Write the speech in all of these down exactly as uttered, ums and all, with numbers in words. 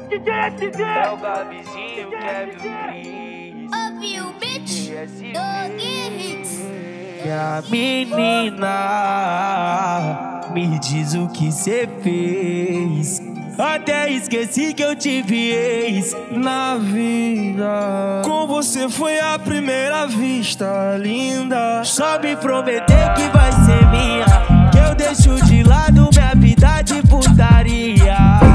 É o Gabizinho, Kevin Cris. Ouviu, bitch? Dog Hits. E a menina me diz o que cê fez. Até esqueci que eu tive ex na vida. Com você foi a primeira vista, linda. Só me prometer que vai ser minha, que eu deixo de lado minha vida de putaria.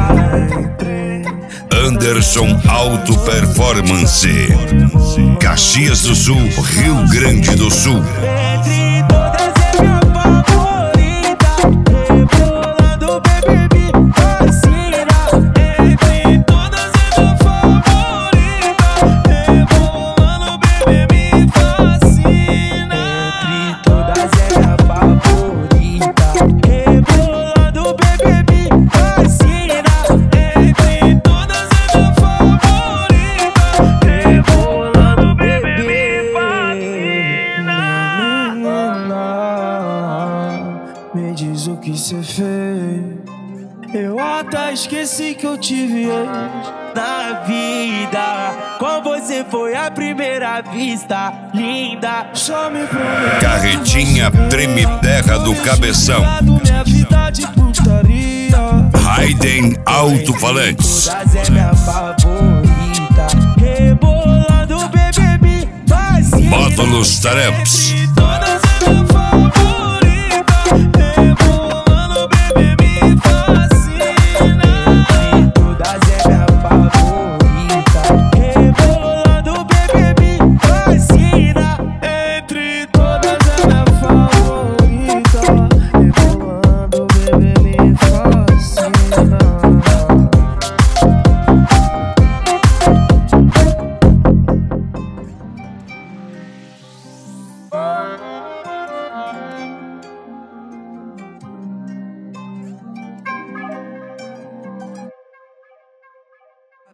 Anderson Auto Performance, Caxias do Sul, Rio Grande do Sul. Entre todas é minha favorita, rebolando bebê me fascina. Entre todas é minha favorita, rebolando bebê me fascina. Entre todas é minha favorita, rebolando bebê me fascina. Entre todas é minha favorita, rebolando bebê me fascina. Me diz o que cê fez. Eu até esqueci que eu tive ex Na vida, com você foi a primeira vista, linda. Só me prometeu. Carretinha Treme Terra do Cabeção, Minha vida de putaria. Raiden Alto-Falantes. Todas é minha favorita, rebolando bebê me fascina. Módulos Taramps.